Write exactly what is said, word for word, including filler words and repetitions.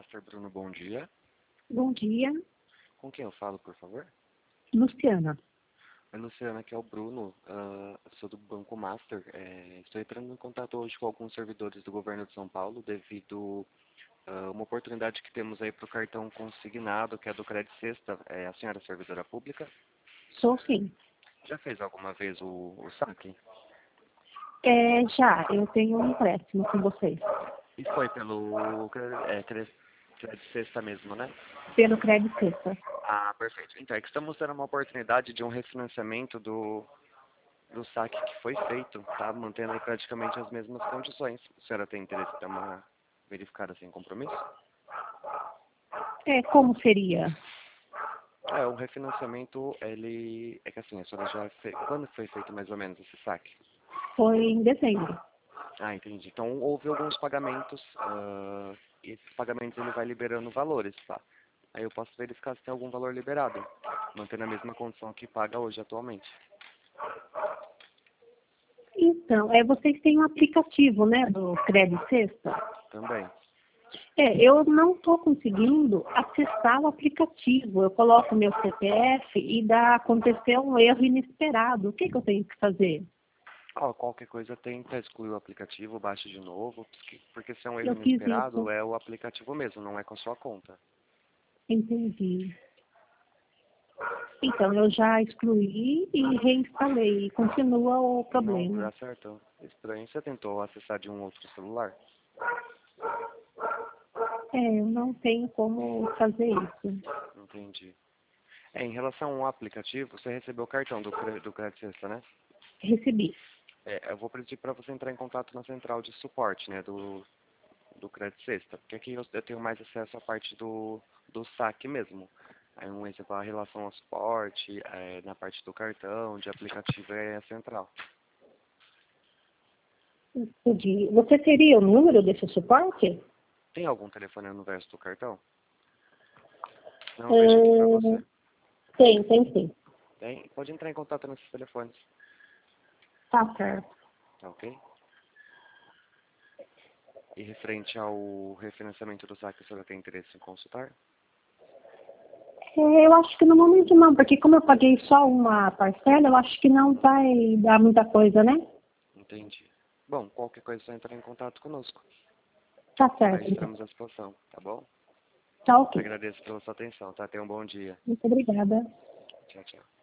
Master. Bruno, bom dia. Bom dia, Com quem eu falo, por favor? Luciana. Oi, Luciana, aqui é o Bruno, ah, sou do Banco Master. É, estou entrando em contato hoje com alguns servidores do governo de São Paulo devido a uma oportunidade que temos aí para o cartão consignado, que é do Credit Sexta. É, a senhora é servidora pública? Sou sim. Já fez alguma vez o, o saque? É, já, eu tenho um empréstimo com vocês, E foi pelo cre- é, cre- Credit Sexta mesmo, né? pelo Crédito Sexta. Ah, perfeito. Então, é que estamos tendo uma oportunidade de um refinanciamento do, do saque que foi feito, tá? Mantendo aí praticamente as mesmas condições. A senhora tem interesse em dar uma verificada sem compromisso? É, como seria? É, o refinanciamento, ele... É que assim, a senhora já fez... Quando foi feito mais ou menos esse saque? Foi em dezembro. Ah, entendi. Então, houve alguns pagamentos, ah, e esses pagamentos ele vai liberando valores, tá? Aí eu posso verificar se tem algum valor liberado, mantendo a mesma condição que paga hoje atualmente. Então, é, vocês têm um aplicativo, né, do Crédito Sexta? Também. É, eu não estou conseguindo acessar o aplicativo. Eu coloco meu C P F e dá, aconteceu um erro inesperado. O que, que eu tenho que fazer? Ó, qualquer coisa tenta excluir o aplicativo, baixa de novo, porque, porque se é um erro Eu fiz inesperado, isso, é o aplicativo mesmo, não é com a sua conta. entendi. Então, eu já excluí e reinstalei. E continua o Não problema. dá certo. Estranho. Você tentou acessar de um outro celular? É, eu não tenho como fazer isso. Entendi. É, em relação ao aplicativo, você recebeu o cartão do, cre- do Credit Sexta, né? Recebi. É, eu vou pedir para você entrar em contato na central de suporte, né, do, do Credit Sexta, porque aqui eu, eu tenho mais acesso à parte do, do saque mesmo. Aí um exemplo, a relação ao suporte, é, na parte do cartão, de aplicativo é a central. Entendi. Você teria o número desse suporte? Tem algum telefone no verso do cartão? Não, eu vejo aqui para Hum, você. tem, tem sim. Tem? Pode entrar em contato nesses telefones, Tá certo. tá ok? E referente ao refinanciamento do saque, a senhora tem interesse em consultar? É, eu acho que no momento não, porque como eu paguei só uma parcela, eu acho que não vai dar muita coisa, né? Entendi. Bom, qualquer coisa é só entrar em contato conosco. Tá Aí certo, então. estamos à disposição, tá bom? Tá ok. Agradeço pela sua atenção, tá? Tenha um bom dia. Muito obrigada. Tchau, tchau.